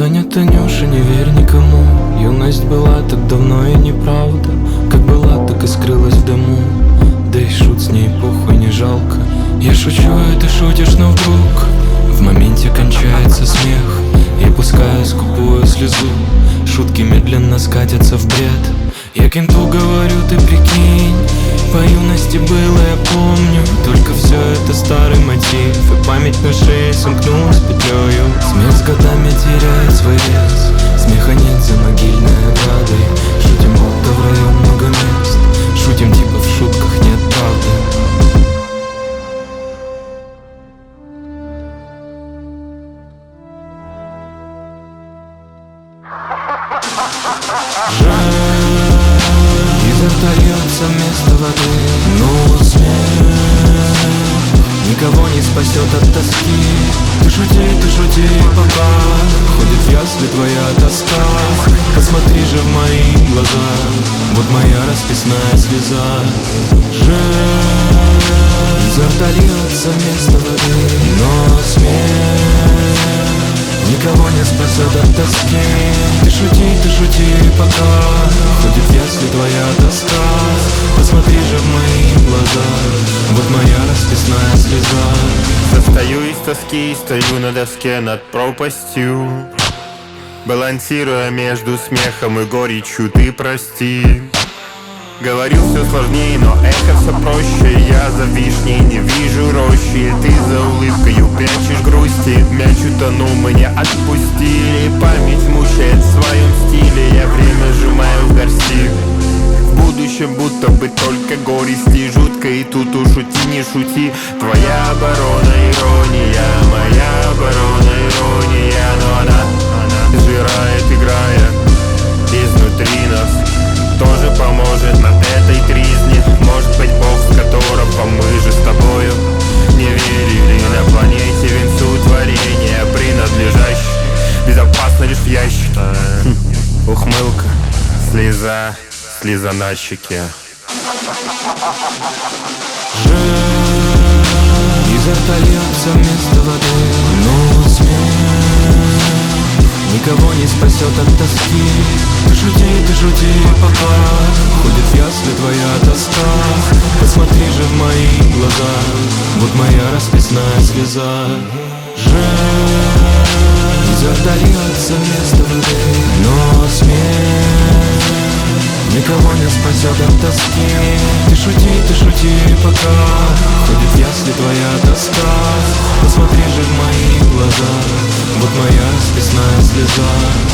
Таня, Танюша, не верь никому. Юность была так давно и неправда. Как была, так и скрылась в дому. Да и шут с ней, похуй, не жалко. Я шучу, а ты шутишь, но вдруг в моменте кончается смех. Я пускаю скупую слезу. Шутки медленно скатятся в бред. Я кенту говорю, ты прикинь, по юности было, я помню. Только все это старый мотив, и память на шее сомкнулась петлею. Смех с годами теряет свой вес. Смеха нет за могильной оградой. Шутим, будто в раю много мест. Шутим, типа в шутках нет правды. Изо рта льется вместо воды. Но смех никого не спасет от тоски. Ты шути, пока ходит в ясли твоя тоска. Посмотри же в мои глаза, вот моя расписная слеза. Изо рта льется вместо воды. Но смех никого не спасет от тоски. Ты шути, пока ходит в ясли твоя тоска. Посмотри же в мои глаза, вот моя расписная слеза. Достаю из тоски и стою на доске над пропастью, балансируя между смехом и горечью. Ты прости, говорил все сложнее, но эхо все проще. Я за вишней не вижу рощи. Ты за улыбкою прячешь грусти. Мяч утонул, мы не отпустили. Память мучает в своем стиле. Я время сжимаю в горсти. В будущем будто бы только горести. Жутко и тут уж шути, не шути. Твоя оборона ирония, моя оборона ирония. Но она сжирает, играя изнутри нас. Тоже поможет на этой тризне. Может быть, Бог, с которого мы же с тобою не верили. На планете венцу творения принадлежащий. Безопасно лишь в ящике. Ухмылка, слеза, слеза на щеке. Изо рта льется вместо воды. Но смех никого не спасет от тоски. Ты шути, пока ходит в ясли твоя тоска. Посмотри же в мои глаза, вот моя расписная слеза. Изо рта льется вместо воды. Но смех никого не спасет от тоски. Ты шути, пока ходит в ясли твоя тоска. Посмотри же в мои глаза, вот моя расписная слеза.